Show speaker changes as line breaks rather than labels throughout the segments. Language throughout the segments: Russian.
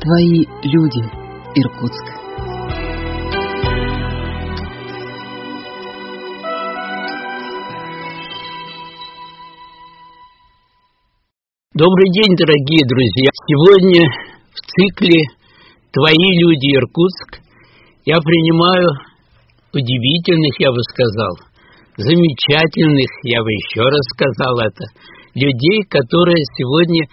Твои люди, Иркутск.
Добрый день, дорогие друзья! Сегодня в цикле «Твои люди, Иркутск» я принимаю удивительных, я бы сказал, замечательных, я бы еще раз сказал это, людей, которые сегодня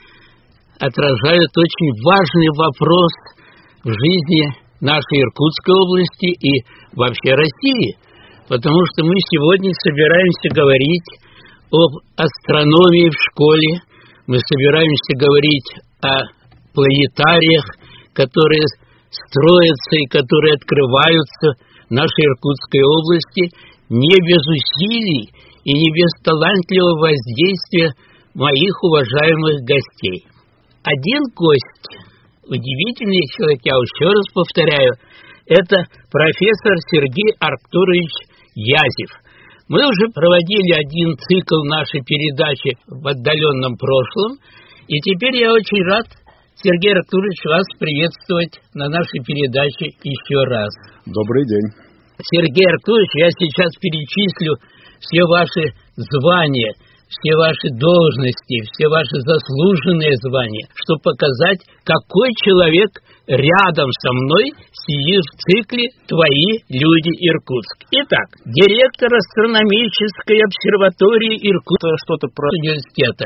отражают очень важный вопрос в жизни нашей Иркутской области и вообще России, потому что мы сегодня собираемся говорить об астрономии в школе. Мы собираемся говорить о планетариях, которые строятся и которые открываются в нашей Иркутской области не без усилий и не без талантливого воздействия моих уважаемых гостей. Один гость, удивительный человек, я еще раз повторяю, это профессор Сергей Арктурович Язев. Мы уже проводили один цикл нашей передачи в отдаленном прошлом, и теперь я очень рад, Сергей Арктурович, вас приветствовать на нашей передаче еще раз.
Добрый день.
Сергей Арктурович, я сейчас перечислю все ваши звания, все ваши должности, все ваши заслуженные звания, чтобы показать, какой человек рядом со мной сидит в цикле «Твои люди, Иркутск». Итак, директор астрономической обсерватории Иркутского университета.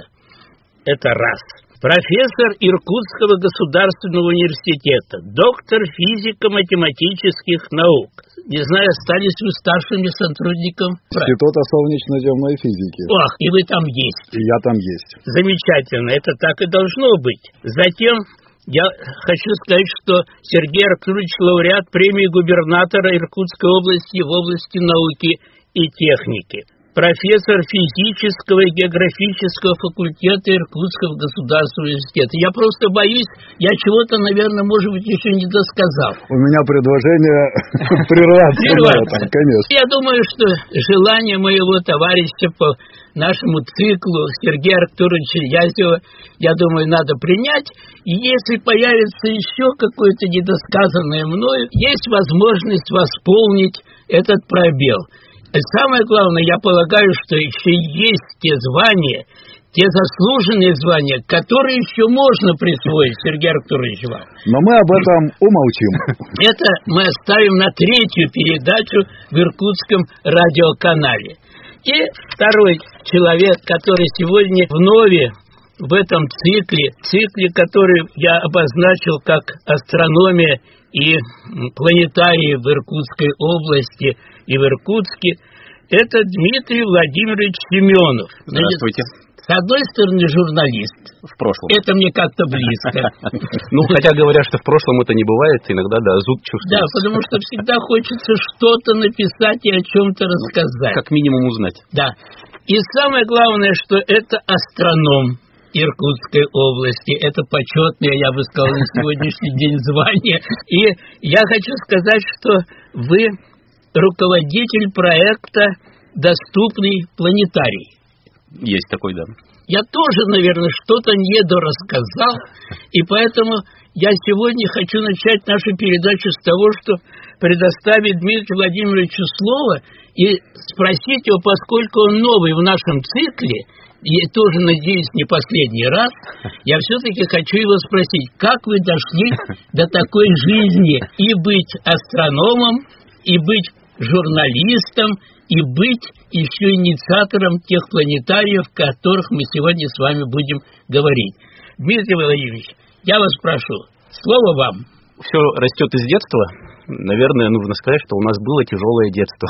Это раз. Профессор Иркутского государственного университета, доктор физико-математических наук. Не знаю, остались вы старшими сотрудником
Института солнечно-земной физики.
Ох, и вы там есть.
И я там есть.
Замечательно, это так и должно быть. Затем я хочу сказать, что Сергей Арктурович лауреат премии губернатора Иркутской области в области науки и техники. Профессор физического и географического факультета Иркутского государственного университета. Я просто боюсь, я чего-то, наверное, может быть, еще не досказал.
У меня предложение прерваться, конечно.
Я думаю, что желание моего товарища по нашему циклу Сергея Арктуровича Язева, я думаю, надо принять. И если появится еще какое-то недосказанное мною, есть возможность восполнить этот пробел. Самое главное, я полагаю, что еще есть те звания, те заслуженные звания, которые еще можно присвоить, Сергей Арктурович, вам.
Но мы об этом умолчим.
Это мы оставим на третью передачу в Иркутском радиоканале. И второй человек, который сегодня вновь в этом цикле, который я обозначил как астрономия и планетарии в Иркутской области и в Иркутске, это Дмитрий Владимирович Семенов.
Здравствуйте.
С одной стороны, журналист.
В прошлом.
Это мне как-то близко.
Ну, хотя говорят, что в прошлом это не бывает, иногда, да, зуд чувствуется.
Да, потому что всегда хочется что-то написать и о чем-то рассказать.
Как минимум узнать.
Да. И самое главное, что это астроном Иркутской области. Это почетное, я бы сказал, на сегодняшний день звание. И я хочу сказать, что вы руководитель проекта «Доступный планетарий».
Есть такой, да.
Я тоже, наверное, что-то недорассказал, и поэтому я сегодня хочу начать нашу передачу с того, что предоставить Дмитрию Владимировичу слово и спросить его, поскольку он новый в нашем цикле, и тоже, надеюсь, не последний раз, я все-таки хочу его спросить, как вы дошли до такой жизни и быть астрономом, и быть журналистом, и быть еще инициатором тех планетариев, о которых мы сегодня с вами будем говорить. Дмитрий Владимирович, я вас прошу, слово вам.
Все растет из детства. Наверное, нужно сказать, что у нас было тяжелое детство.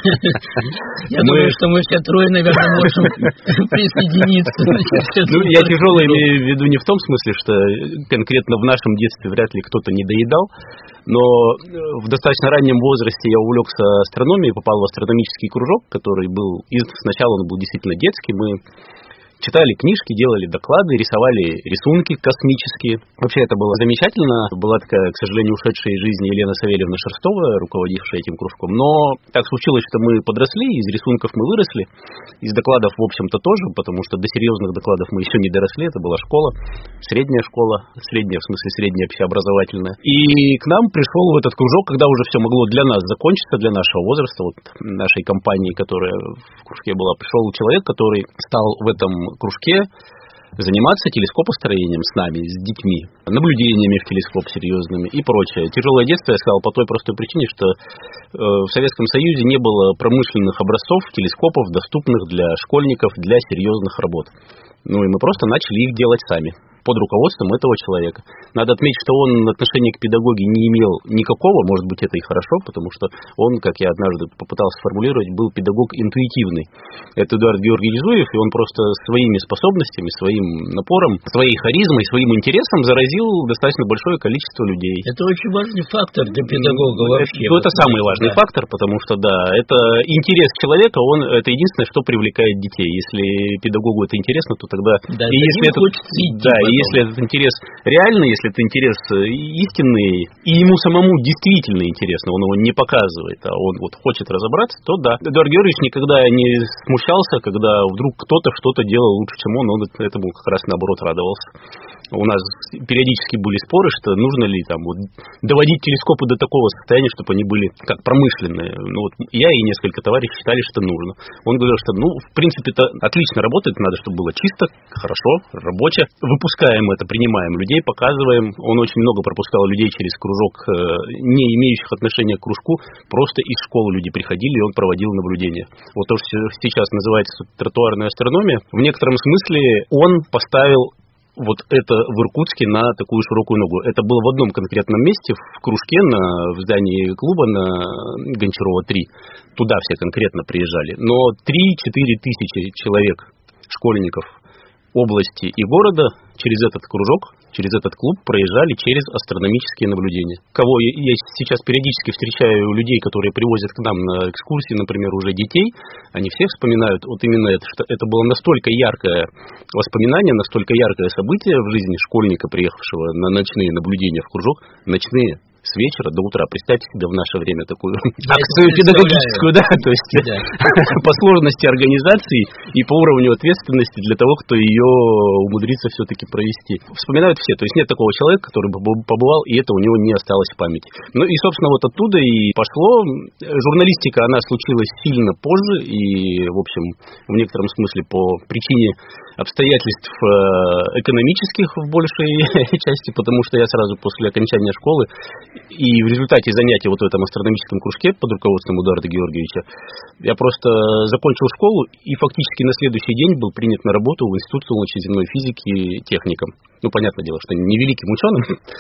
Я думаю, что мы все трое, наверное, можем присоединиться.
Ну, я тяжелое имею в виду не в том смысле, что конкретно в нашем детстве вряд ли кто-то не доедал, но в достаточно раннем возрасте я увлекся астрономией, попал в астрономический кружок, который был, и сначала он был действительно детский, мы читали книжки, делали доклады, рисовали рисунки космические. Вообще это было замечательно. Была такая, к сожалению, ушедшая из жизни Елена Савельевна Шерстова, руководившая этим кружком. Но так случилось, что мы подросли, из рисунков мы выросли, из докладов, в общем-то, тоже, потому что до серьезных докладов мы еще не доросли. Это была школа, средняя школа, средняя, в смысле средняя общеобразовательная. И к нам пришел в этот кружок, когда уже все могло для нас закончиться, для нашего возраста, вот нашей компании, которая в кружке была, пришел человек, который стал в этом кружке заниматься телескопостроением с нами, с детьми, наблюдениями в телескоп серьезными и прочее. Тяжелое детство я сказал по той простой причине, что в Советском Союзе не было промышленных образцов телескопов, доступных для школьников, для серьезных работ. Ну и мы просто начали их делать сами, под руководством этого человека. Надо отметить, что он отношения к педагогии не имел никакого, может быть, это и хорошо, потому что он, как я однажды попытался сформулировать, был педагог интуитивный. Это Эдуард Георгиевич Зуев, и он просто своими способностями, своим напором, своей харизмой, своим интересом заразил достаточно большое количество людей.
Это очень важный фактор для педагога вообще.
Это самый важный фактор, потому что, да, это интерес человека, это единственное, что привлекает детей. Если педагогу это интересно, то тогда...
Да, и
если этот интерес реальный, если это интерес истинный, и ему самому действительно интересно, он его не показывает, а он вот хочет разобраться, то да. Эдуард Георгиевич никогда не смущался, когда вдруг кто-то что-то делал лучше, чем он этому как раз наоборот радовался. У нас периодически были споры, что нужно ли там вот доводить телескопы до такого состояния, чтобы они были как промышленные. Ну вот я и несколько товарищей считали, что нужно. Он говорил, что в принципе это отлично работает, надо, чтобы было чисто, хорошо, рабоче. Выпускаем это, принимаем людей, показываем. Он очень много пропускал людей через кружок, не имеющих отношения к кружку, просто из школы люди приходили, и он проводил наблюдения. Вот то, что сейчас называется тротуарная астрономия, в некотором смысле он поставил вот это в Иркутске на такую широкую ногу. Это было в одном конкретном месте, в кружке, в здании клуба на Гончарова 3. Туда все конкретно приезжали. Но 3-4 тысячи человек, школьников области и города через этот кружок, через этот клуб проезжали через астрономические наблюдения. Кого я сейчас периодически встречаю людей, которые привозят к нам на экскурсии, например, уже детей, они все вспоминают вот именно это, что это было настолько яркое воспоминание, настолько яркое событие в жизни школьника, приехавшего на ночные наблюдения в кружок, ночные, с вечера до утра. Представьте себе в наше время такую акцию педагогическую, да, то есть по сложности организации и по уровню ответственности для того, кто ее умудрится все-таки провести. Вспоминают все, то есть нет такого человека, который бы побывал, и это у него не осталось в памяти. Ну и, собственно, вот оттуда и пошло. Журналистика, она случилась сильно позже, и, в общем, в некотором смысле по причине обстоятельств экономических в большей части, потому что я сразу после окончания школы и в результате занятий вот в этом астрономическом кружке под руководством Эдуарда Георгиевича я просто закончил школу и фактически на следующий день был принят на работу в Институт солнечной земной физики техником. Ну, понятное дело, что не великим ученым,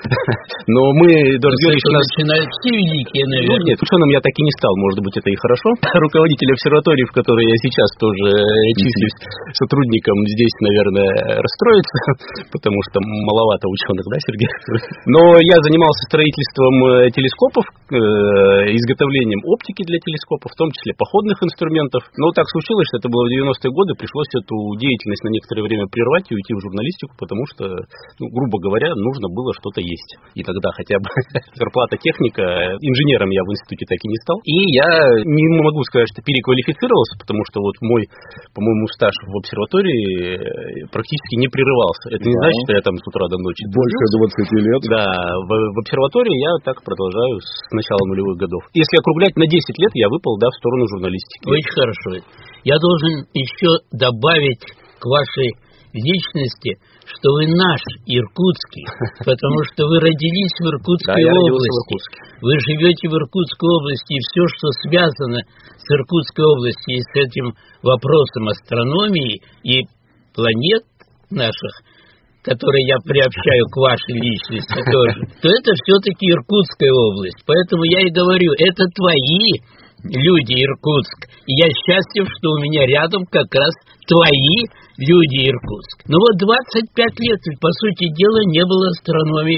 но мы, Эдуард Георгиевич,
начинают все великие, наверное.
Нет, ученым я так и не стал, может быть, это и хорошо. Руководитель обсерватории, в которой я сейчас тоже числюсь сотрудником, здесь, наверное, расстроится, потому что маловато ученых, да, Сергей? Но я занимался строительством телескопов, изготовлением оптики для телескопов, в том числе походных инструментов. Но так случилось, что это было в 90-е годы, пришлось эту деятельность на некоторое время прервать и уйти в журналистику, потому что, грубо говоря, нужно было что-то есть. И тогда хотя бы зарплата техника. Инженером я в институте так и не стал. И я не могу сказать, что переквалифицировался, потому что вот мой, по-моему, стаж в обсерватории практически не прерывался. Это не значит, что я там с утра до ночи.
Больше 20 лет.
Да, в обсерватории я так продолжаю с начала нулевых годов. Если округлять, на 10 лет я выпал, да, в сторону журналистики.
Очень хорошо. Я должен еще добавить к вашей личности, что вы наш, иркутский, потому что вы родились в Иркутской области. Вы живете в Иркутской области, и все, что связано с Иркутской областью и с этим вопросом астрономии и планет наших, которые я приобщаю к вашей личности тоже, то это все-таки Иркутская область. Поэтому я и говорю, это твои люди, Иркутск. И я счастлив, что у меня рядом как раз твои люди, Иркутск. Но вот 25 лет, по сути дела, не было астрономии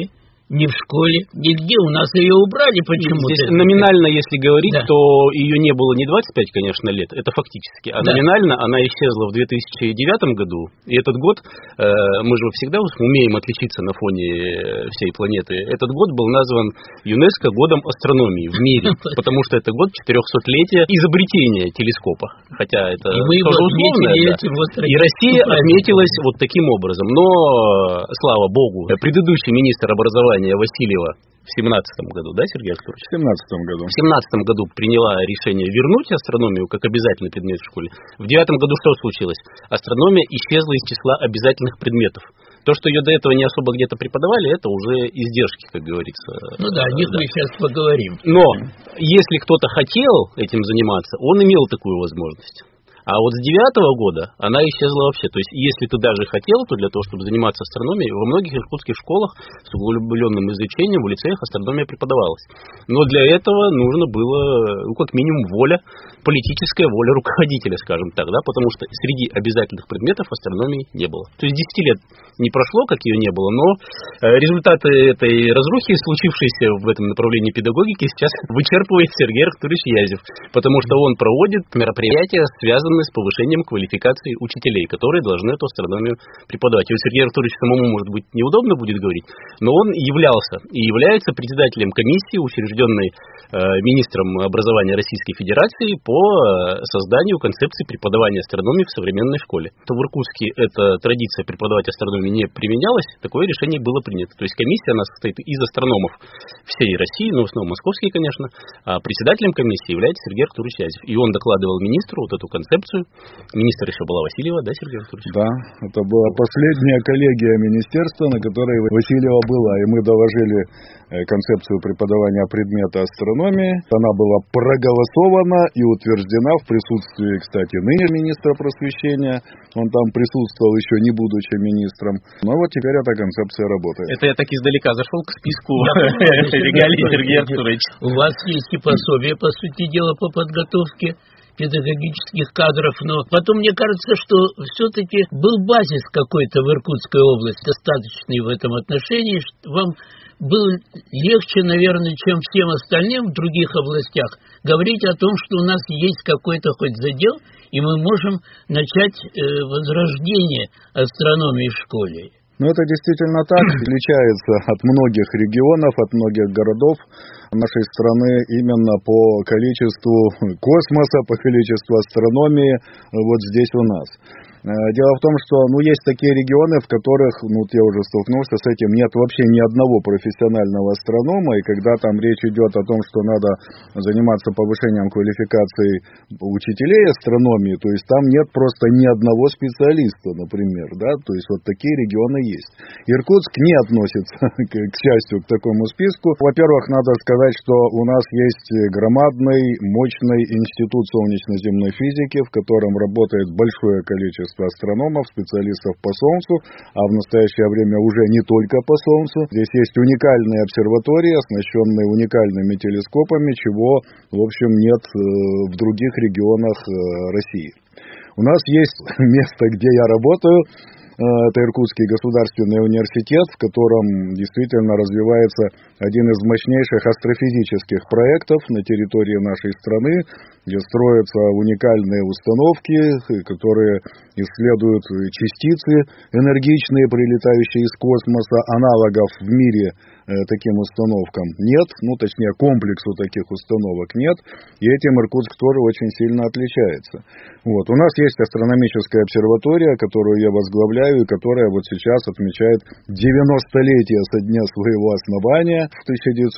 не в школе, нигде. У нас ее убрали почему-то.
Здесь номинально, если говорить, то ее не было не 25, конечно, лет, это фактически. А номинально она исчезла в 2009 году. И этот год, мы же всегда умеем отличиться на фоне всей планеты. Этот год был назван ЮНЕСКО годом астрономии в мире. Потому что это год 400-летия изобретения телескопа. Хотя это тоже условно. И Россия отметилась вот таким образом. Но, слава богу, предыдущий министр образования Васильева в 17 году, да, Сергей Артурович?
В 17 году.
В 17 году приняла решение вернуть астрономию как обязательный предмет в школе. В 9 году что случилось? Астрономия исчезла из числа обязательных предметов. То, что ее до этого не особо где-то преподавали, это уже издержки, как говорится.
Ну да, о них мы сейчас поговорим.
Но если кто-то хотел этим заниматься, он имел такую возможность. А вот с 9 года она исчезла вообще. То есть, если ты даже хотел, то для того, чтобы заниматься астрономией, во многих иркутских школах с углубленным изучением в лицеях астрономия преподавалась. Но для этого нужно было, как минимум, политическая воля руководителя, скажем так, да, потому что среди обязательных предметов астрономии не было. То есть 10 лет не прошло, как ее не было, но результаты этой разрухи, случившейся в этом направлении педагогики, сейчас вычерпывает Сергей Артурович Язев, потому что он проводит мероприятия, связанные с повышением квалификации учителей, которые должны эту астрономию преподавать. И вот Сергею Артуровичу самому, может быть, неудобно будет говорить, но он являлся и является председателем комиссии, учрежденной министром образования Российской Федерации по созданию концепции преподавания астрономии в современной школе. В Иркутске эта традиция преподавать астрономию не применялась, такое решение было принято. То есть комиссия, она состоит из астрономов всей России, в основном московские, конечно, а председателем комиссии является Сергей Артурович Язев. И он докладывал министру вот эту концепцию. Министр еще была Васильева, да, Сергей Артурович?
Да, это была последняя коллегия министерства, на которой Васильева была, и мы доложили концепцию преподавания предмета астрономии. Она была проголосована и утверждена в присутствии, кстати, ныне министра просвещения. Он там присутствовал еще не будучи министром. Но вот теперь эта концепция работает.
Это я так издалека зашел к списку регалий Сергея Артуровича.
У вас есть и пособие, по сути дела, по подготовке педагогических кадров, но потом мне кажется, что все-таки был базис какой-то в Иркутской области, достаточный в этом отношении, что вам было легче, наверное, чем всем остальным в других областях говорить о том, что у нас есть какой-то хоть задел, и мы можем начать возрождение астрономии в школе.
Но это действительно так, отличается от многих регионов, от многих городов нашей страны именно по количеству космоса, по количеству астрономии вот здесь у нас. Дело в том, что есть такие регионы, в которых, я уже столкнулся с этим, нет вообще ни одного профессионального астронома, и когда там речь идет о том, что надо заниматься повышением квалификации учителей астрономии, то есть там нет просто ни одного специалиста, например, да, то есть вот такие регионы есть. Иркутск не относится, к счастью, к такому списку. Во-первых, надо сказать, что у нас есть громадный, мощный институт солнечно-земной физики, в котором работает большое количество астрономов, специалистов по Солнцу, а в настоящее время уже не только по Солнцу. Здесь есть уникальные обсерватории, оснащенные уникальными телескопами, чего, в общем, нет в других регионах России. У нас есть место, где я работаю. Это Иркутский государственный университет, в котором действительно развивается один из мощнейших астрофизических проектов на территории нашей страны, где строятся уникальные установки, которые исследуют частицы энергичные, прилетающие из космоса. Аналогов в мире таким установкам нет, точнее комплексу таких установок нет, и этим Иркутск тоже очень сильно отличается. У нас есть астрономическая обсерватория, которую я возглавляю, и которая вот сейчас отмечает 90-летие со дня своего основания. В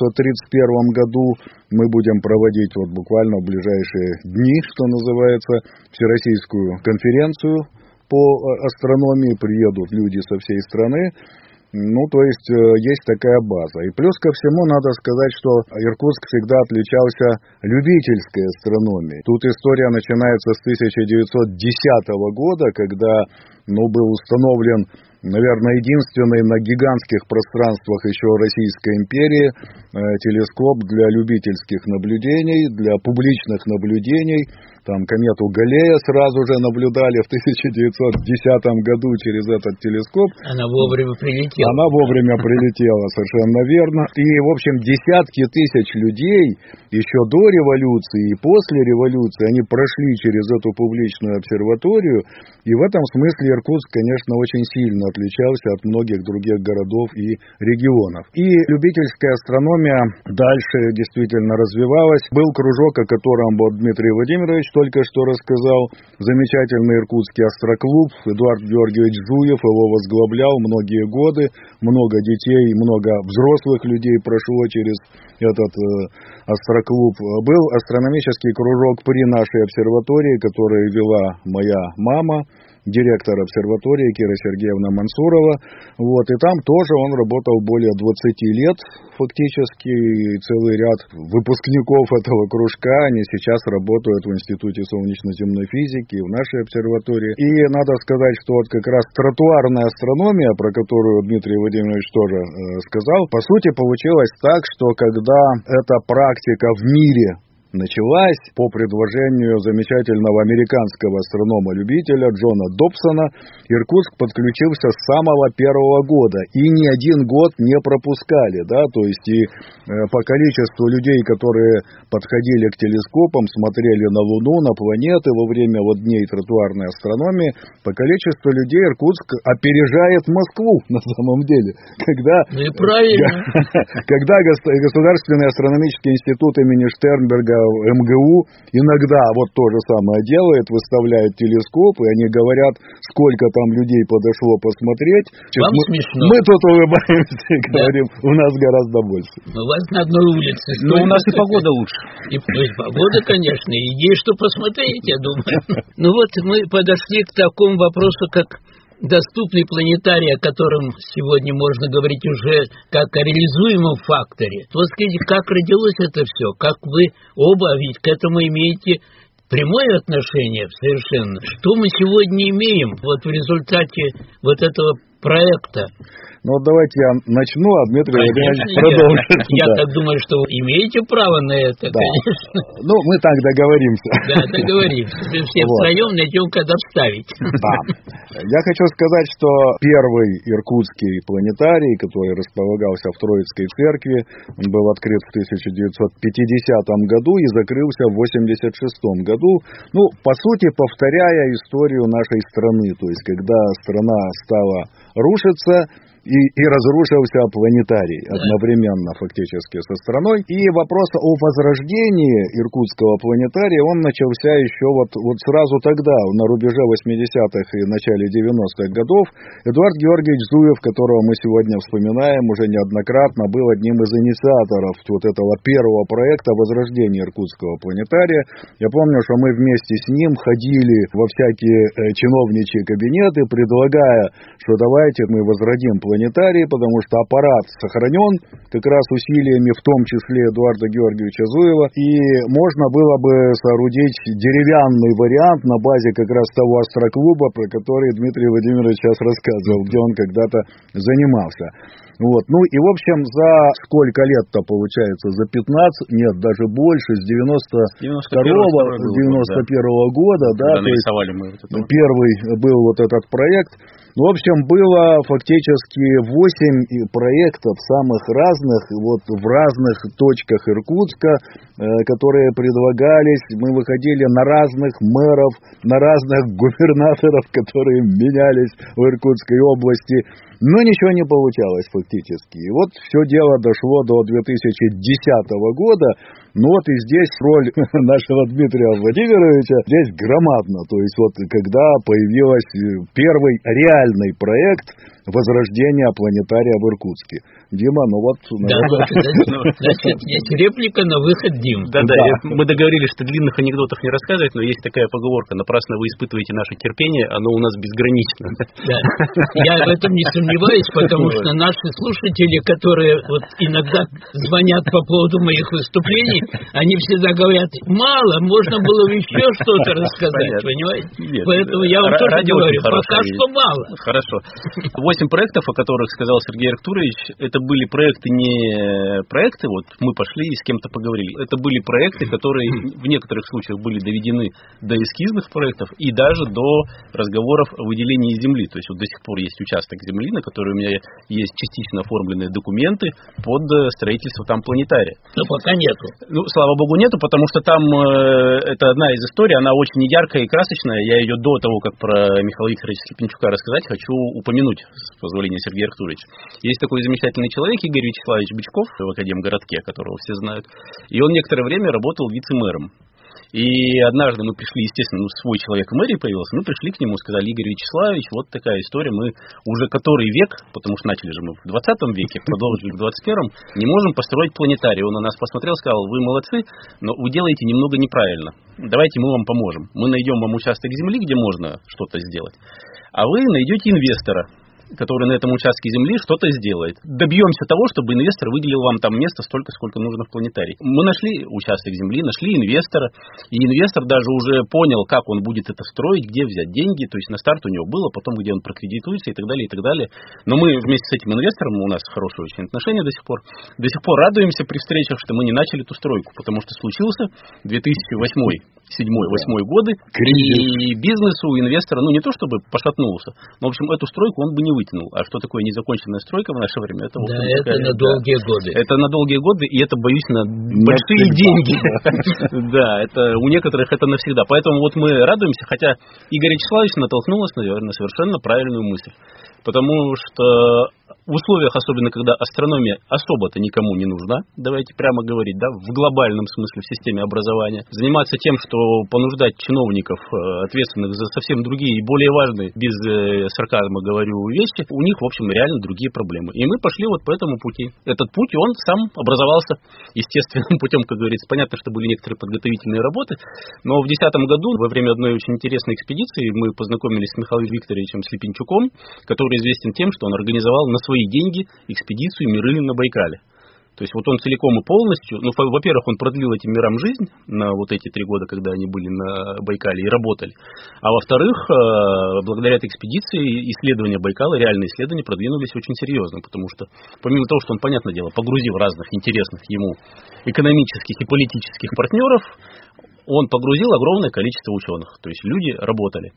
1931 году мы будем проводить буквально в ближайшие дни, что называется, всероссийскую конференцию по астрономии, приедут люди со всей страны. То есть есть такая база. И плюс ко всему надо сказать, что Иркутск всегда отличался любительской астрономией. Тут история начинается с 1910 года, когда был установлен, наверное, единственный на гигантских пространствах еще Российской империи телескоп для любительских наблюдений, для публичных наблюдений. там комету Галлея сразу же наблюдали в 1910 году через этот телескоп.
Она вовремя прилетела.
Она вовремя прилетела, совершенно верно. И, в общем, десятки тысяч людей еще до революции и после революции, они прошли через эту публичную обсерваторию. И в этом смысле Иркутск, конечно, очень сильно отличался от многих других городов и регионов. И любительская астрономия дальше действительно развивалась. Был кружок, о котором вот Дмитрий Владимирович только что рассказал. Замечательный иркутский астроклуб. Эдуард Георгиевич Зуев его возглавлял многие годы. Много детей, много взрослых людей прошло через этот астроклуб. Был астрономический кружок при нашей обсерватории, который вела моя мама, директор обсерватории Кира Сергеевна Мансурова. Вот, и там тоже он работал более 20 лет фактически. И целый ряд выпускников этого кружка, они сейчас работают в Институте солнечно-земной физики, в нашей обсерватории. И надо сказать, что вот как раз тротуарная астрономия, про которую Дмитрий Владимирович тоже сказал, по сути получилось так, что когда эта практика в мире началась по предложению замечательного американского астронома-любителя Джона Добсона, Иркутск подключился с самого первого года. И ни один год не пропускали. Да? То есть и по количеству людей, которые подходили к телескопам, смотрели на Луну, на планеты во время вот дней тротуарной астрономии, по количеству людей Иркутск опережает Москву на самом деле. Когда Государственный астрономический институт имени Штернберга МГУ иногда вот то же самое делает, выставляет телескоп, и они говорят, сколько там людей подошло посмотреть.
Вам смешно.
Мы тут улыбаемся и говорим, у нас гораздо больше.
У вас на одной улице.
Но у нас и погода лучше.
И погода, конечно, и есть что посмотреть, я думаю. Ну вот мы подошли к такому вопросу, как доступный планетарий, о котором сегодня можно говорить уже как о реализуемом факторе. Вот скажите, как родилось это все? Как вы оба ведь к этому имеете прямое отношение совершенно? Что мы сегодня имеем вот в результате вот этого проекта?
Ну, давайте я начну, а Дмитрий Владимирович продолжит.
Я так думаю, что вы имеете право на это,
да.
конечно.
Ну, мы так договоримся.
Да, договоримся. Все втроем найдем, когда вставить.
Да. Я хочу сказать, что первый иркутский планетарий, который располагался в Троицкой церкви, он был открыт в 1950 году и закрылся в 1986 году. Ну, по сути, повторяя историю нашей страны. То есть, когда страна стала рушиться, и разрушился планетарий одновременно фактически со страной. И вопрос о возрождении иркутского планетария, он начался еще вот сразу тогда, на рубеже 80-х и начале 90-х годов. Эдуард Георгиевич Зуев, которого мы сегодня вспоминаем уже неоднократно, был одним из инициаторов вот этого первого проекта возрождения иркутского планетария. Я помню, что мы вместе с ним ходили во всякие чиновничьи кабинеты, предлагая, что давайте мы возродим планетарий, потому что аппарат сохранен как раз усилиями, в том числе Эдуарда Георгиевича Зуева, и можно было бы соорудить деревянный вариант на базе как раз того астроклуба, про который Дмитрий Владимирович сейчас рассказывал, где он когда-то занимался. Вот. Ну и, в общем, за сколько лет-то получается? За 15, нет, даже больше, с 91 года, да, то есть первый был вот этот проект. В общем, было фактически 8 проектов самых разных, вот в разных точках Иркутска, которые предлагались. Мы выходили на разных мэров, на разных губернаторов, которые менялись в Иркутской области, но ничего не получалось фактически. И вот все дело дошло до 2010 года. Ну вот и здесь роль нашего Дмитрия Владимировича здесь громадна. То есть вот когда появился первый реальный проект возрождения планетария в Иркутске. Дима, ну вот...
Значит, есть реплика на выход, Дим.
Да, мы договорились, что длинных анекдотов не рассказывать, но есть такая поговорка: напрасно вы испытываете наше терпение, оно у нас безгранично.
Да. Я в этом не сомневаюсь, потому что наши слушатели, которые вот иногда звонят по поводу моих выступлений, они всегда говорят, мало, можно было бы еще что-то рассказать, понимаете? Поэтому я вам тоже говорю, пока что мало.
Хорошо. 8 проектов, о которых сказал Сергей Арктурович, это были проекты не проекты, вот мы пошли и с кем-то поговорили. Это были проекты, которые в некоторых случаях были доведены до эскизных проектов и даже до разговоров о выделении земли. То есть вот до сих пор есть участок земли, на который у меня есть частично оформленные документы под строительство там планетария.
Но пока нету.
Ну, слава богу, нету, потому что там это одна из историй, она очень яркая и красочная. Я ее до того, как про Михаила Викторовича Слепенчука рассказать, хочу упомянуть, с позволения Сергея Арктуровича. Есть такой замечательный человек, Игорь Вячеславович Бычков, в Академгородке, которого все знают. И он некоторое время работал вице-мэром. И однажды мы пришли, естественно, свой человек в мэрии появился, мы пришли к нему, сказали: Игорь Вячеславович, вот такая история, мы уже который век, потому что начали же мы в 20 веке, продолжили в 21-м, не можем построить планетарий. Он на нас посмотрел, сказал: вы молодцы, но вы делаете немного неправильно, давайте мы вам поможем. Мы найдем вам участок земли, где можно что-то сделать, а вы найдете инвестора, который на этом участке земли что-то сделает. Добьемся того, чтобы инвестор выделил вам там место столько, сколько нужно в планетарии. Мы нашли участок земли, нашли инвестора, и инвестор даже уже понял, как он будет это строить, где взять деньги, то есть на старт у него было, потом где он прокредитуется и так далее, и так далее. Но мы вместе с этим инвестором, у нас хорошие очень отношения до сих пор радуемся при встречах, что мы не начали эту стройку, потому что случился 2007-2008 годы, и бизнес у инвестора, ну не то чтобы пошатнулся, но в общем эту стройку он бы не вытянул. А что такое незаконченная стройка в наше время? Это,
да, это на долгие годы.
Это на долгие годы, и это, боюсь, на большие деньги. Да, это у некоторых это навсегда. Поэтому вот мы радуемся, хотя Игорь Вячеславович натолкнулась, наверное, совершенно правильную мысль. Потому что в условиях, особенно когда астрономия особо-то никому не нужна, давайте прямо говорить, да, в глобальном смысле, в системе образования, заниматься тем, что понуждать чиновников, ответственных за совсем другие и более важные, без сарказма говорю, вещи, у них, в общем, реально другие проблемы. И мы пошли вот по этому пути. Этот путь, он сам образовался естественным путем, как говорится. Понятно, что были некоторые подготовительные работы, но в 2010 году, во время одной очень интересной экспедиции, мы познакомились с Михаилом Викторовичем Слепенчуком, который известен тем, что он организовал на свои деньги экспедицию «Миры на Байкале». То есть вот он целиком и полностью, ну, во-первых, он продлил этим мирам жизнь на вот эти 3 года, когда они были на Байкале и работали. А во-вторых, благодаря этой экспедиции исследования Байкала, реальные исследования продвинулись очень серьезно, потому что помимо того, что он, понятное дело, погрузил разных интересных ему экономических и политических партнеров, он погрузил огромное количество ученых, то есть люди работали.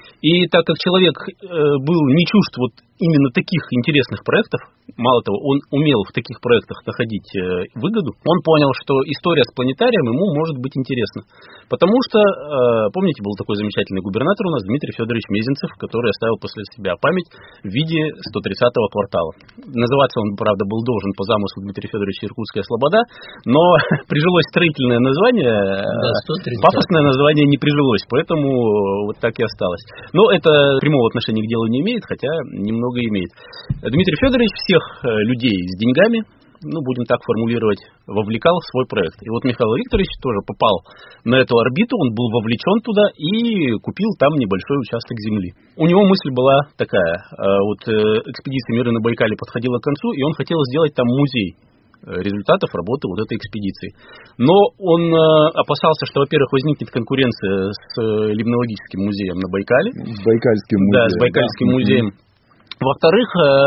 И так как человек был не чужд вот именно таких интересных проектов, мало того, он умел в таких проектах находить выгоду, он понял, что история с планетарием ему может быть интересна. Потому что, помните, был такой замечательный губернатор у нас, Дмитрий Федорович Мезенцев, который оставил после себя память в виде 130-го квартала. Называться он, правда, был должен по замыслу Дмитрия Федоровича Иркутская слобода, но прижилось строительное название, пафосное название не прижилось, поэтому вот так и осталось. Но это прямого отношения к делу не имеет, хотя немного имеет. Дмитрий Федорович всех людей с деньгами, ну, будем так формулировать, вовлекал в свой проект. И вот Михаил Викторович тоже попал на эту орбиту, он был вовлечен туда и купил там небольшой участок земли. У него мысль была такая, вот экспедиция «Миры на Байкале» подходила к концу, и он хотел сделать там музей результатов работы вот этой экспедиции. Но он опасался, что, во-первых, возникнет конкуренция с Limnologическим музеем на Байкале.
С Байкальским музеем.
Да, с Байкальским музеем. Во-вторых,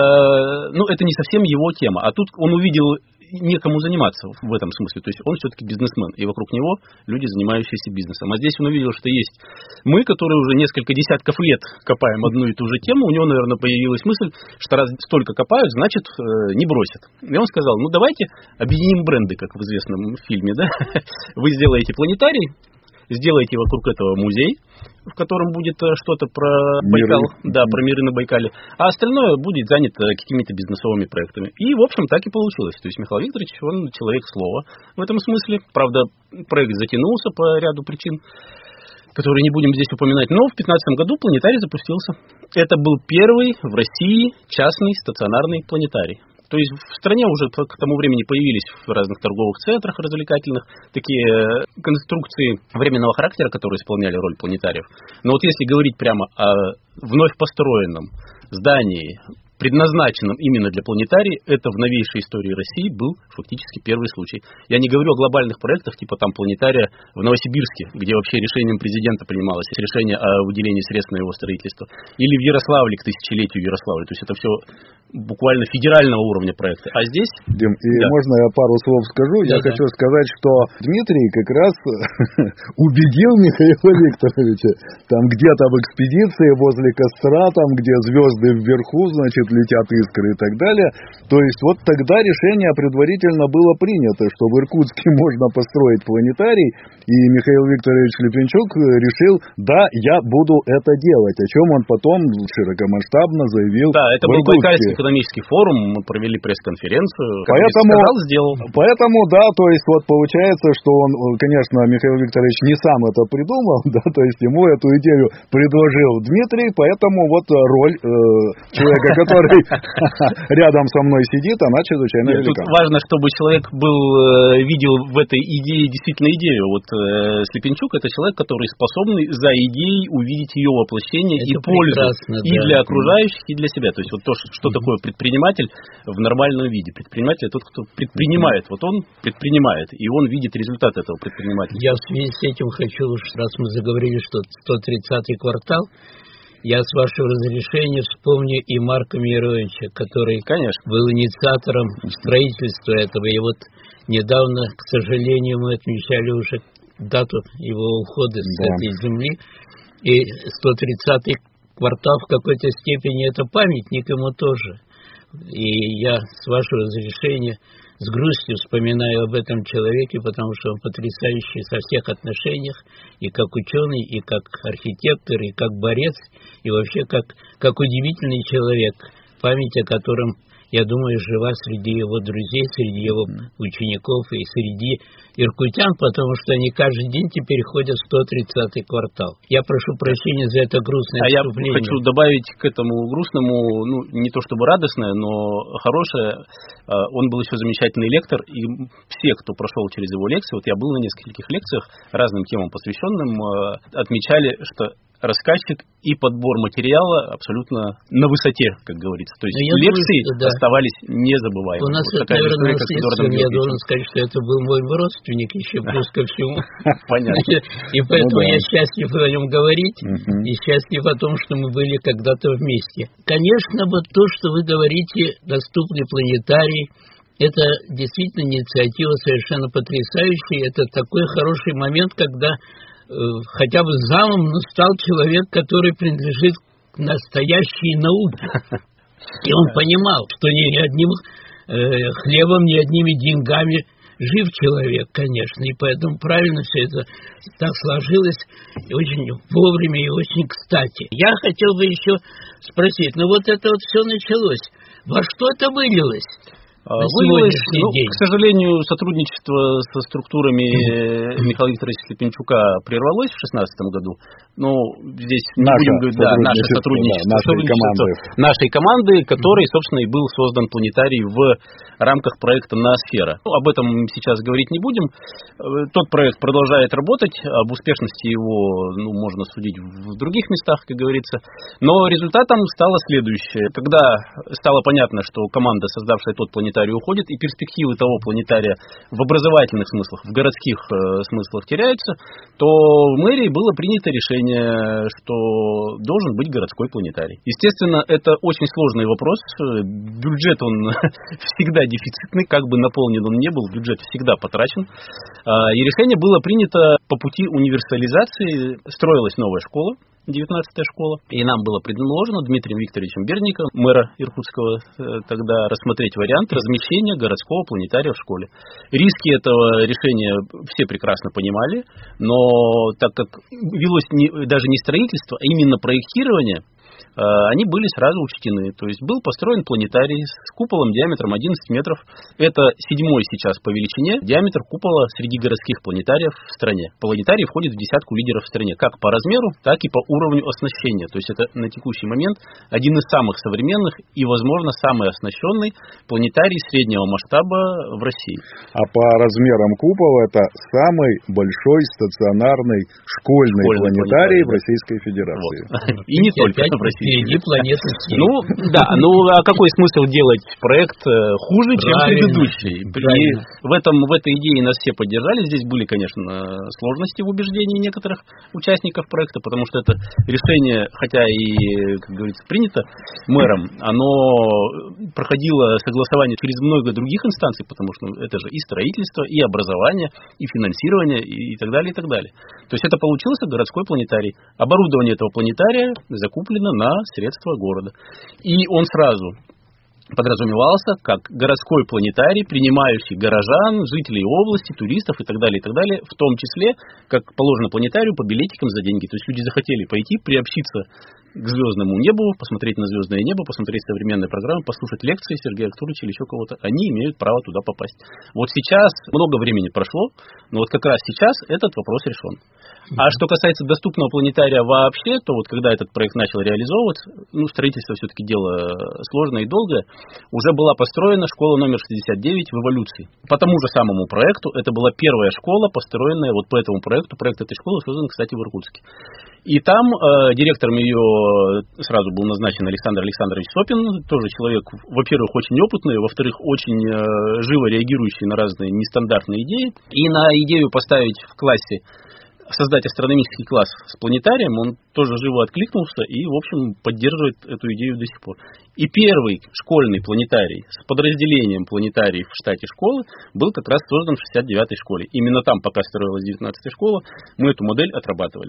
ну, это не совсем его тема. А тут он увидел некому заниматься в этом смысле. То есть он все-таки бизнесмен, и вокруг него люди, занимающиеся бизнесом. А здесь он увидел, что есть мы, которые уже несколько десятков лет копаем одну и ту же тему. У него, наверное, появилась мысль, что раз столько копают, значит, не бросят. И он сказал: ну, давайте объединим бренды, как в известном фильме, да? Вы сделаете планетарий, сделаете вокруг этого музей, в котором будет что-то про Байкал, да, про миры на Байкале, а остальное будет занято какими-то бизнесовыми проектами. И, в общем, так и получилось. То есть Михаил Викторович, он человек слова в этом смысле. Правда, проект затянулся по ряду причин, которые не будем здесь упоминать, но в 2015 году планетарий запустился. Это был первый в России частный стационарный планетарий. То есть в стране уже к тому времени появились в разных торговых центрах развлекательных такие конструкции временного характера, которые исполняли роль планетариев. Но вот если говорить прямо о вновь построенном здании, предназначенном именно для планетария, это в новейшей истории России был фактически первый случай. Я не говорю о глобальных проектах, типа там планетария в Новосибирске, где вообще решением президента принималось решение о выделении средств на его строительство, или в Ярославле к тысячелетию Ярославля. То есть это все буквально федерального уровня проекта. А здесь...
Дим, и можно я пару слов скажу? Я хочу сказать, что Дмитрий как раз убедил Михаила Викторовича. Там где-то в экспедиции возле костра, там где звезды вверху, значит, летят искры и так далее. То есть вот тогда решение предварительно было принято, что в Иркутске можно построить планетарий, и Михаил Викторович Слепенчук решил, да, я буду это делать, о чем он потом широкомасштабно заявил.
Да, это был Байкальский экономический форум, мы провели пресс-конференцию,
поэтому, да, то есть вот получается, что он, конечно, Михаил Викторович не сам это придумал, да, то есть ему эту идею предложил Дмитрий, поэтому вот роль человека, который рядом со мной сидит, она чрезвычайно велика.
Тут важно, чтобы человек видел в этой идее действительно идею. Вот Слепенчук — это человек, который способный за идеей увидеть ее воплощение и пользу и для окружающих, и для себя. То есть вот то, что такое предприниматель в нормальном виде. Предприниматель — тот, кто предпринимает. Вот он предпринимает, и он видит результат этого предпринимательства.
Я в связи с этим хочу, раз мы заговорили, что 130-й квартал, я, с вашего разрешения, вспомню и Марка Мироновича, который был инициатором строительства этого. И вот недавно, к сожалению, мы отмечали уже дату его ухода с этой земли. И 130-й квартал в какой-то степени это памятник ему тоже. И я, с вашего разрешения, с грустью вспоминаю об этом человеке, потому что он потрясающий со всех отношениях, и как ученый, и как архитектор, и как борец, и вообще как удивительный человек, память о котором, я думаю, жива среди его друзей, среди его учеников и среди иркутян, потому что они каждый день теперь ходят в 130-й квартал. Я прошу прощения за это грустное вступление.
Я хочу добавить к этому грустному, не то чтобы радостное, но хорошее. Он был еще замечательный лектор, и все, кто прошел через его лекции, вот я был на нескольких лекциях, разным темам посвященным, отмечали, что рассказчик и подбор материала абсолютно на высоте, как говорится. То есть лекции оставались незабываемыми.
У нас вот это, наверное, наследственно, я должен сказать, что это был мой родственник еще плюс ко всему.
Понятно.
И поэтому я счастлив о нем говорить, и счастлив о том, что мы были когда-то вместе. Конечно, вот то, что вы говорите, доступный планетарий, это действительно инициатива совершенно потрясающая. Это такой хороший момент, когда хотя бы замом, но стал человек, который принадлежит к настоящей науке. И он понимал, что ни одним хлебом, ни одними деньгами жив человек, конечно. И поэтому правильно все это так сложилось, очень вовремя и очень кстати. Я хотел бы еще спросить, вот это вот все началось. Во что это вылилось?
Вылилось, к сожалению, сотрудничество со структурами Михаила Викторовича Слепенчука прервалось в 2016 году. Но здесь наше сотрудничество нашей команды, которой, собственно, и был создан планетарий в рамках проекта «Ноосфера». Об этом сейчас говорить не будем. Тот проект продолжает работать, об успешности его можно судить в других местах, как говорится. Но результатом стало следующее. Когда стало понятно, что команда, создавшая тот планетарий, уходит, и перспективы того планетария в образовательных смыслах, в городских смыслах теряются, то в мэрии было принято решение, что должен быть городской планетарий. Естественно, это очень сложный вопрос. Бюджет, он всегда дефицитный, как бы наполнен он не был, бюджет всегда потрачен. И решение было принято по пути универсализации. Строилась новая школа, 19-я школа. И нам было предложено Дмитрием Викторовичем Бердниковым, мэра Иркутского, тогда рассмотреть вариант размещения городского планетария в школе. Риски этого решения все прекрасно понимали, но так как велось даже не строительство, а именно проектирование, они были сразу учтены. То есть был построен планетарий с куполом диаметром 11 метров. Это 7-й сейчас по величине диаметр купола среди городских планетариев в стране. Планетарий входит в десятку лидеров в стране, как по размеру, так и по уровню оснащения. То есть это на текущий момент один из самых современных и, возможно, самый оснащенный планетарий среднего масштаба в России.
А по размерам купола это самый большой стационарный школьный планетарий в Российской Федерации.
Вот. И не только в России.
Впереди планеты всей.
Ну, да, а какой смысл делать проект хуже, чем предыдущий? И в этой идее нас все поддержали. Здесь были, конечно, сложности в убеждении некоторых участников проекта, потому что это решение, хотя и, как говорится, принято мэром, оно проходило согласование через много других инстанций, потому что это же и строительство, и образование, и финансирование, и так далее, и так далее. То есть это получился городской планетарий. Оборудование этого планетария закуплено на средства города. И он сразу подразумевался как городской планетарий, принимающий горожан, жителей области, туристов и так далее, в том числе, как положено планетарию, по билетикам за деньги. То есть люди захотели пойти, приобщиться к звездному небу, посмотреть на звездное небо, посмотреть современные программы, послушать лекции Сергея Арктуровича или еще кого-то. Они имеют право туда попасть. Вот сейчас много времени прошло, но вот как раз сейчас этот вопрос решен. А что касается доступного планетария вообще, то вот когда этот проект начал реализовываться, строительство все-таки дело сложное и долгое, уже была построена школа номер 69 в Эволюции. По тому же самому проекту, это была первая школа, построенная вот по этому проекту. Проект этой школы создан, кстати, в Иркутске. И там директором ее сразу был назначен Александр Александрович Сопин, тоже человек, во-первых, очень опытный, во-вторых, очень живо реагирующий на разные нестандартные идеи. И на идею поставить в классе, создать астрономический класс с планетарием, он тоже живо откликнулся и, в общем, поддерживает эту идею до сих пор. И первый школьный планетарий с подразделением планетариев в штате школы был как раз создан в 69-й школе. Именно там, пока строилась 19-я школа, мы эту модель отрабатывали.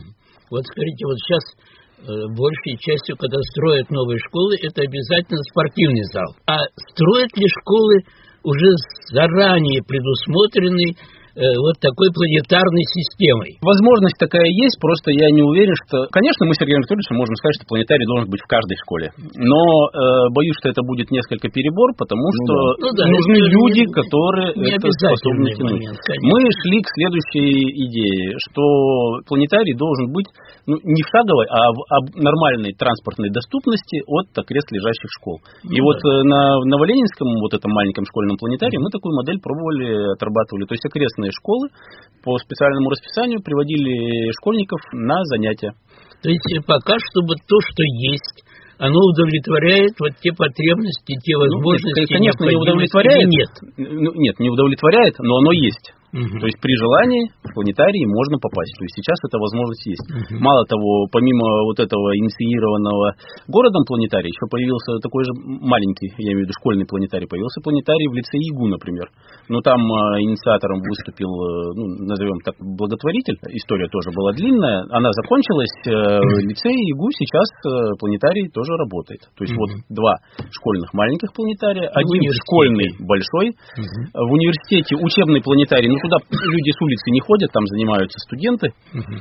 Вот скажите, вот сейчас большей частью, когда строят новые школы, это обязательно спортивный зал. А строят ли школы уже заранее предусмотренный вот такой планетарной системой?
Возможность такая есть, просто я не уверен, что... Конечно, мы с Сергеем Анатольевичем можем сказать, что планетарий должен быть в каждой школе. Но боюсь, что это будет несколько перебор, потому что нужны люди, которые это способны тянуть. Мы шли к следующей идее, что планетарий должен быть не в шаговой, а в нормальной транспортной доступности от окрест лежащих школ. И вот на Новоленинском, вот этом маленьком школьном планетарии, мы такую модель пробовали, отрабатывали. То есть окрестные школы по специальному расписанию приводили школьников на занятия.
То есть пока что вот то, что есть, оно удовлетворяет вот те потребности, те возможности.
Конечно, не удовлетворяет. Нет, не удовлетворяет, но оно есть. То есть при желании в планетарии можно попасть. То есть сейчас эта возможность есть. Мало того, помимо вот этого инициированного городом планетария, еще появился такой же маленький, я имею в виду школьный планетарий, появился планетарий в лицее ИГУ, например. Но там инициатором выступил, назовем так, благотворитель. История тоже была длинная. Она закончилась. В лицее ИГУ сейчас планетарий тоже работает. То есть вот два школьных маленьких планетария, один школьный большой. В университете учебный планетарий, туда люди с улицы не ходят, там занимаются студенты.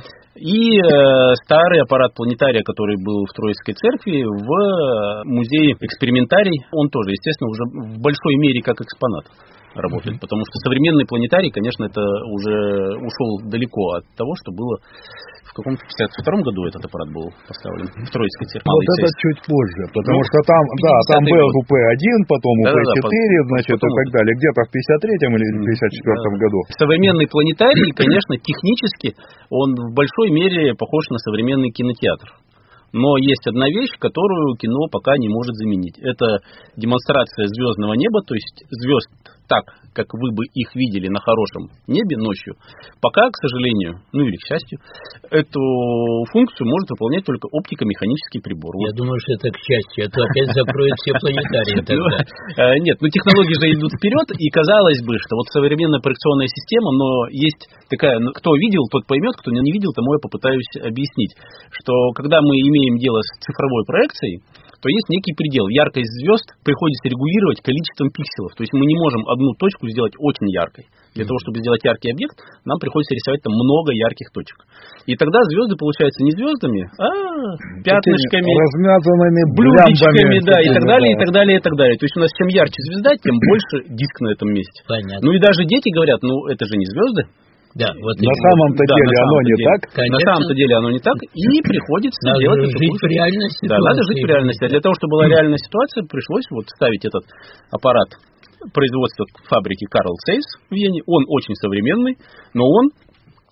И старый аппарат планетария, который был в Троицкой церкви, в музее экспериментарий, он тоже, естественно, уже в большой мере как экспонат работает. Потому что современный планетарий, конечно, это уже ушел далеко от того, что было в каком-то 52-м году этот аппарат был поставлен в Троицкой церкви.
Вот это чуть позже, потому что там был УП-1, потом УП-4, значит, и так далее. Где-то в 53-м или 54-м году.
Современный планетарий, конечно, технически он в большой мере похож на современный кинотеатр. Но есть одна вещь, которую кино пока не может заменить. Это демонстрация звездного неба, то есть звезд так, как вы бы их видели на хорошем небе ночью. Пока, к сожалению, или к счастью, эту функцию может выполнять только оптико-механический прибор.
Я думаю, что это к счастью, а то опять закроют все планетарии тогда.
Нет, технологии же идут вперед, и казалось бы, что вот современная проекционная система, но есть такая, кто видел, тот поймет, кто не видел, тому я попытаюсь объяснить, что когда мы имеем дело с цифровой проекцией, то есть некий предел. Яркость звезд приходится регулировать количеством пикселов. То есть мы не можем одну точку сделать очень яркой. Для того, чтобы сделать яркий объект, нам приходится рисовать там много ярких точек. И тогда звезды получаются не звездами, а пятнышками,
размазанными
блюдечками, и так далее, и так далее, и так далее. То есть у нас чем ярче звезда, тем больше диск на этом месте.
Понятно.
И даже дети говорят, это же не звезды.
Да, вот
на самом-то деле оно не так.
Конечно. На самом-то деле оно не так, и приходится делать
это. Надо жить в реальной ситуации.
Да, надо жить в реальности. А для того, чтобы была реальная ситуация, пришлось ставить этот аппарат производства фабрики Карл Zeiss в Вене. Он очень современный, но он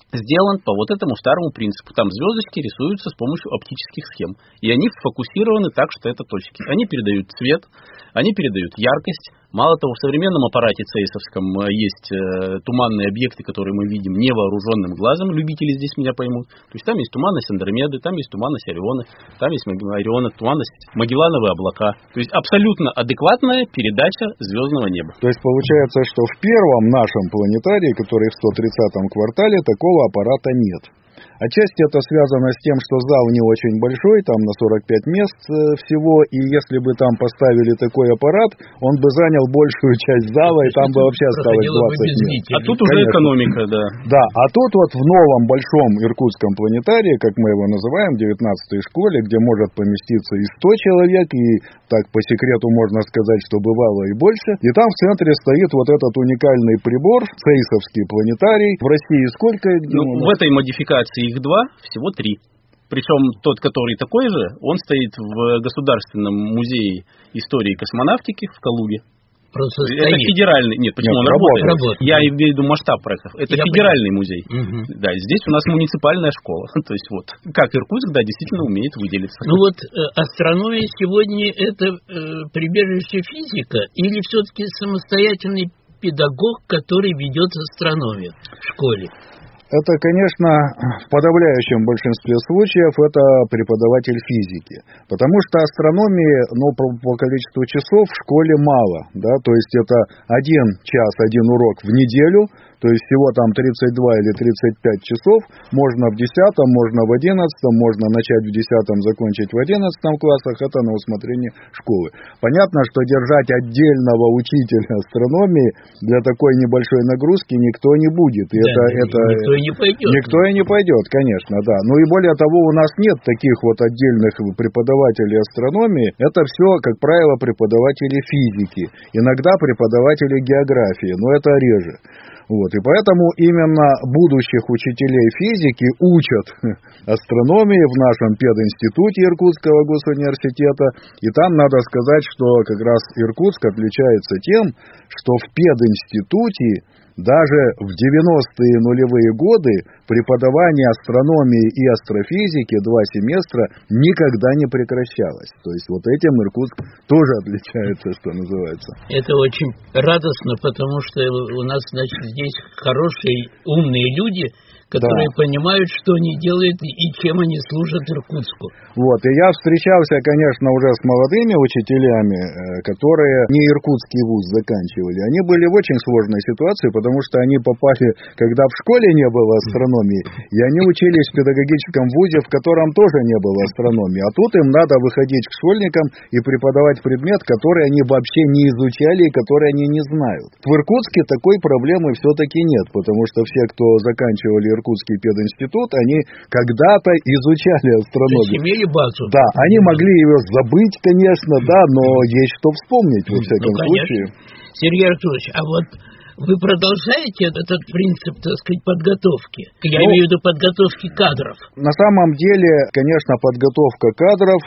сделан по вот этому старому принципу. Там звездочки рисуются с помощью оптических схем. И они фокусированы так, что это точки. Они передают цвет, они передают яркость. Мало того, в современном аппарате цейсовском есть туманные объекты, которые мы видим невооруженным глазом. Любители здесь меня поймут. То есть там есть туманность Андромеды, там есть туманность Ориона, там есть Ориона, туманность Магеллановые облака. То есть абсолютно адекватная передача звездного неба.
То есть получается, что в первом нашем планетарии, который в 130-м квартале, такого аппарата нет. Отчасти это связано с тем, что зал не очень большой, там на 45 мест всего, и если бы там поставили такой аппарат, он бы занял большую часть зала, и там бы вообще осталось 20 мест.
А тут уже экономика, да.
Да, а тут вот в новом большом иркутском планетарии, как мы его называем, 19-й школе, где может поместиться и 100 человек, и так по секрету можно сказать, что бывало и больше, и там в центре стоит вот этот уникальный прибор, цейсовский планетарий. В России сколько?
В этой модификации их два, всего 3. Причем тот, который такой же, он стоит в Государственном музее истории космонавтики в Калуге.
Просто
это федеральный. Нет, почему он работает? Я имею в виду масштаб проектов. Это федеральный музей. Да, здесь у нас муниципальная школа. То есть вот, как Иркутск, да, действительно умеет выделиться.
Ну вот, астрономия сегодня это прибежище физика или все-таки самостоятельный педагог, который ведет астрономию в школе?
Это, конечно, в подавляющем большинстве случаев это преподаватель физики. Потому что астрономии, по количеству часов в школе мало. Да? То есть это 1 час, 1 урок в неделю. То есть всего там 32 или 35 часов. Можно в 10-м, можно в 11-м, можно начать в 10-м, закончить в 11-м классах. Это на усмотрение школы. Понятно, что держать отдельного учителя астрономии для такой небольшой нагрузки никто не будет. И
да, никто и не пойдет.
Никто и не пойдет, конечно, да. Ну и более того, у нас нет таких вот отдельных преподавателей астрономии. Это все, как правило, преподаватели физики. Иногда преподаватели географии, но это реже. Вот, и поэтому именно будущих учителей физики учат астрономии в нашем пединституте Иркутского госуниверситета. И там надо сказать, что как раз Иркутск отличается тем, что в пединституте даже в 90-е нулевые годы преподавание астрономии и астрофизики 2 семестра никогда не прекращалось. То есть вот этим Иркутск тоже отличается, что называется.
Это очень радостно, потому что у нас, значит, здесь хорошие, умные люди, которые понимают, что они делают и чем они служат Иркутску.
Вот, и я встречался, конечно, уже с молодыми учителями, которые не иркутский вуз заканчивали. Они были в очень сложной ситуации, потому что они попали, когда в школе не было астрономии, и они учились в педагогическом вузе, в котором тоже не было астрономии. А тут им надо выходить к школьникам и преподавать предмет, который они вообще не изучали и который они не знают. В Иркутске такой проблемы все-таки нет, потому что все, кто заканчивали Иркутский пединститут, они когда-то изучали астрономию.
Имели базу.
Да, они могли ее забыть, конечно, да, но есть что вспомнить, во всяком случае.
Сергей Артурович, а вот вы продолжаете этот принцип, так сказать, подготовки? Я имею в виду подготовки кадров.
На самом деле, конечно, подготовка кадров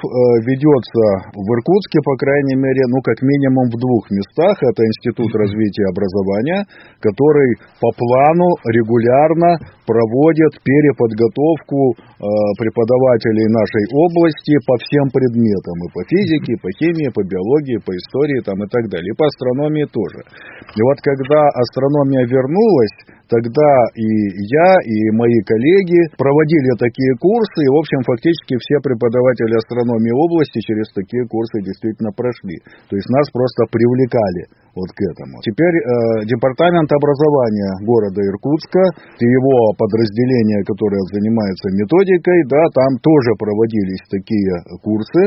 ведется в Иркутске, по крайней мере, как минимум в 2 местах. Это Институт развития образования, который по плану регулярно проводит переподготовку преподавателей нашей области по всем предметам. И по физике, и по химии, и по биологии, и по истории там, и так далее. И по астрономии тоже. И вот когда астрономия вернулась, тогда и я, и мои коллеги проводили такие курсы, и, в общем, фактически все преподаватели астрономии области через такие курсы действительно прошли. То есть нас просто привлекали вот к этому. Теперь департамент образования города Иркутска и его подразделение, которое занимается методикой, да, там тоже проводились такие курсы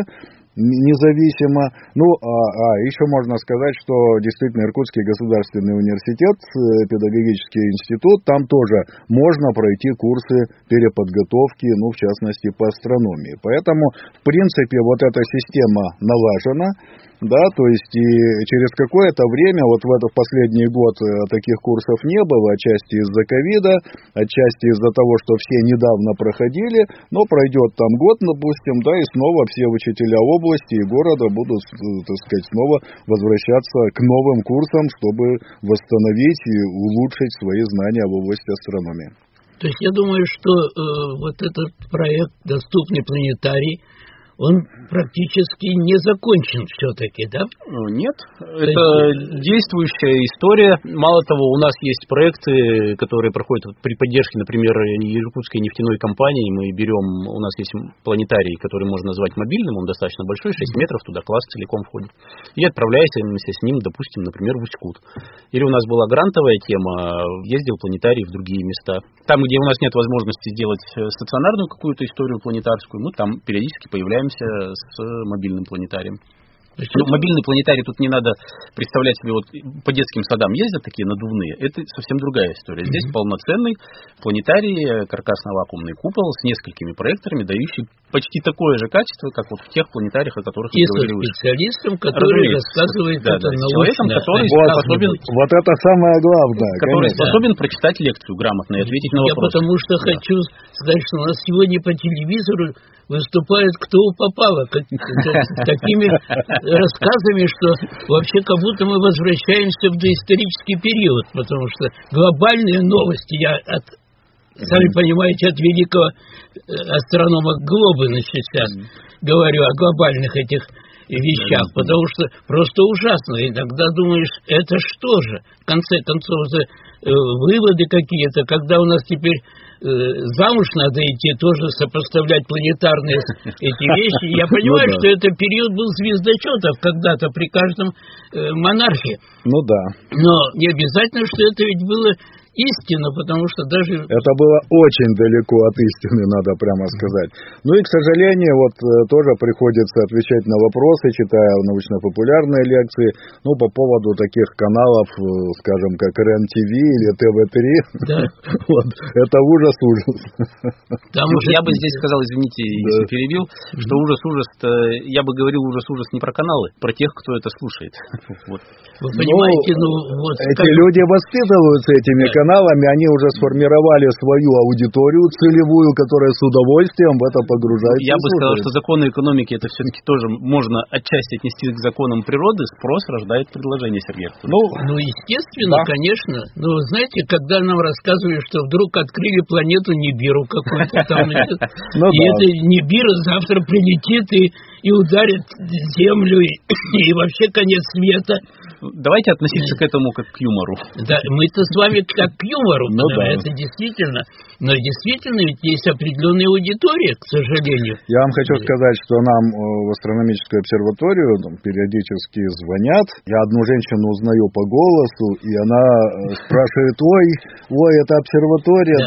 независимо. Еще можно сказать, что действительно Иркутский государственный университет, педагогический институт, там тоже можно пройти курсы переподготовки, в частности, по астрономии. Поэтому, в принципе, вот эта система налажена. Да, то есть и через какое-то время, вот в последний год таких курсов не было, отчасти из-за ковида, отчасти из-за того, что все недавно проходили, но пройдет там год, допустим, да, и снова все учителя области и города будут, так сказать, снова возвращаться к новым курсам, чтобы восстановить и улучшить свои знания в области астрономии.
То есть я думаю, что вот этот проект «Доступный планетарий», он практически не закончен все-таки, да?
Нет, это действующая история. Мало того, у нас есть проекты, которые проходят при поддержке, например, Иркутской нефтяной компании. Мы берем, у нас есть планетарий, который можно назвать мобильным, он достаточно большой, 6 метров, туда класс целиком входит. И отправляемся с ним, допустим, например, в Усть-Кут. Или у нас была грантовая тема, ездил планетарий в другие места. Там, где у нас нет возможности сделать стационарную какую-то историю планетарскую, мы там периодически появляемся с мобильным планетарием. Мобильный планетарий, тут не надо представлять себе, вот по детским садам ездят такие надувные, это совсем другая история. Здесь полноценный планетарий, каркасно-вакуумный купол с несколькими проекторами, дающий почти такое же качество, как вот в тех планетариях, о которых мы говорили выше.
И со специалистом, который рассказывает это научно.
Который способен... Вот это самое главное.
Который способен прочитать лекцию грамотно и ответить на вопрос.
Я потому что хочу сказать, что у нас сегодня по телевизору выступает кто попало, такими рассказами, что вообще как будто мы возвращаемся в доисторический период, потому что глобальные новости, я сами понимаете, от великого астронома Глобына сейчас говорю о глобальных этих вещах, потому что просто ужасно. Иногда думаешь, это что же? В конце концов, выводы какие-то, когда у нас теперь замуж надо идти, тоже сопоставлять планетарные эти вещи. Я понимаю, что это период был звездочетов когда-то при каждом монархе.
Ну да.
Но не обязательно, что это ведь было истина, потому что даже...
Это было очень далеко от истины, надо прямо сказать. Ну и, к сожалению, вот тоже приходится отвечать на вопросы, читая научно-популярные лекции, ну, по поводу таких каналов, скажем, как РЕН-ТВ или ТВ-3. Да. Вот, это ужас-ужас.
Я бы здесь сказал, извините, если перебил, что ужас-ужас, я бы говорил ужас-ужас не про каналы, про тех, кто это слушает. Вот.
Вы понимаете,
эти люди воспитываются этими каналами, они уже сформировали свою аудиторию целевую, которая с удовольствием в это погружается.
Я бы сказал, что законы экономики это все-таки тоже можно отчасти отнести к законам природы. Спрос рождает предложение, Сергей.
Ну, естественно, да. Конечно. Но знаете, когда нам рассказывали, что вдруг открыли планету Нибиру какую-то там, и это Нибира завтра прилетит и ударит Землю, и вообще конец света.
Давайте относиться к этому как к юмору.
Да, мы-то с вами как к юмору, это действительно. Но действительно ведь есть определенная аудитория, к сожалению.
Я вам хочу сказать, что нам в астрономическую обсерваторию периодически звонят. Я одну женщину узнаю по голосу, и она спрашивает, ой, это обсерватория,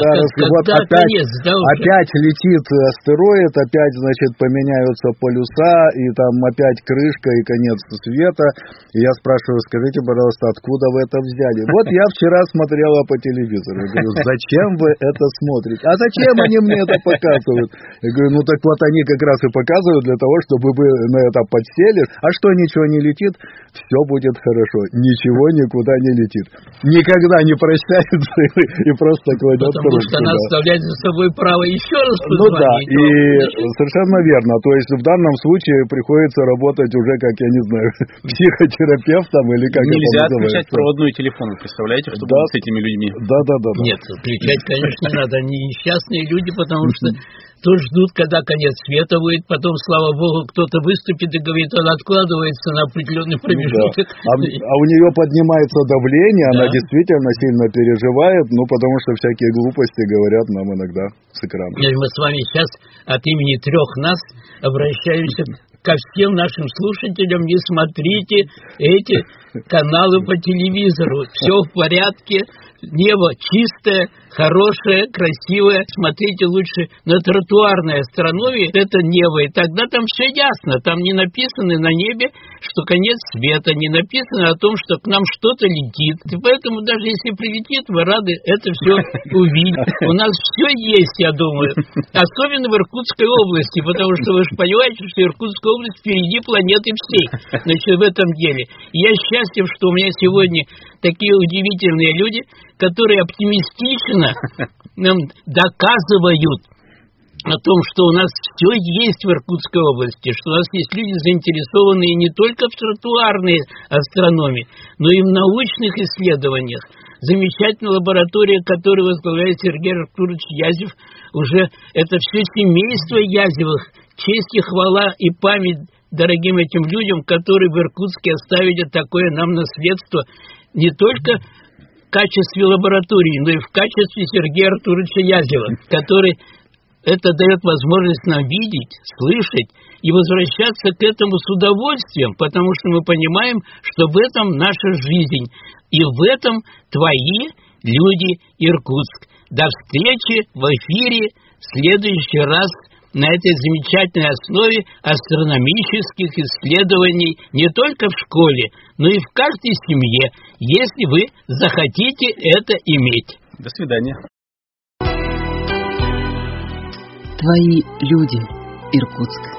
опять летит астероид, опять, значит, поменяются полюса, и там опять крышка, и конец света. И я спрашиваю, скажите, пожалуйста, откуда вы это взяли? Вот я вчера смотрела по телевизору. Я говорю, зачем вы это смотрите? А зачем они мне это показывают? Я говорю, ну так вот они как раз и показывают для того, чтобы вы на это подсели. А что, ничего не летит? Все будет хорошо. Ничего никуда не летит. Никогда не прощается и просто кладет
трубку. Потому что она оставляет за собой право еще раз позвонить.
Ну да, и совершенно верно. То есть в данном случае приходится работать уже, как я не знаю, психотерапевтом или как это называется.
Нельзя отключать проводной телефон, представляете, что будет с этими людьми?
Да.
Нет, отключать, конечно, не надо. Они несчастные люди, потому что то ждут, когда конец света будет, потом, слава богу, кто-то выступит и говорит, он откладывается на определенный промежуток.
А у нее поднимается давление, она действительно сильно переживает, потому что всякие глупости говорят нам иногда с экрана.
Мы с вами сейчас от имени 3 нас обращаемся ко всем нашим слушателям: не смотрите эти каналы по телевизору, все в порядке, небо чистое, хорошее, красивое. Смотрите лучше на тротуарной астрономии, это небо, и тогда там все ясно, там не написано на небе, что конец света, не написано о том, что к нам что-то летит. И поэтому даже если прилетит, вы рады это все увидеть. У нас все есть, я думаю, особенно в Иркутской области, потому что вы же понимаете, что Иркутская область впереди планеты всей, значит, в этом деле. Я счастлив, что у меня сегодня такие удивительные люди, которые оптимистично нам доказывают о том, что у нас все есть в Иркутской области, что у нас есть люди, заинтересованные не только в тротуарной астрономии, но и в научных исследованиях. замечательная лаборатория, которую возглавляет Сергей Артурович Язев. Уже это все семейство Язевых. Честь и хвала и память дорогим этим людям, которые в Иркутске оставили такое нам наследство не только в качестве лаборатории, но и в качестве Сергея Артуровича Язева, который это дает возможность нам видеть, слышать и возвращаться к этому с удовольствием, потому что мы понимаем, что в этом наша жизнь, и в этом твои люди, Иркутск. До встречи в эфире в следующий раз на этой замечательной основе астрономических исследований не только в школе, но и в каждой семье, если вы захотите это иметь.
До свидания.
Твои люди, Иркутск.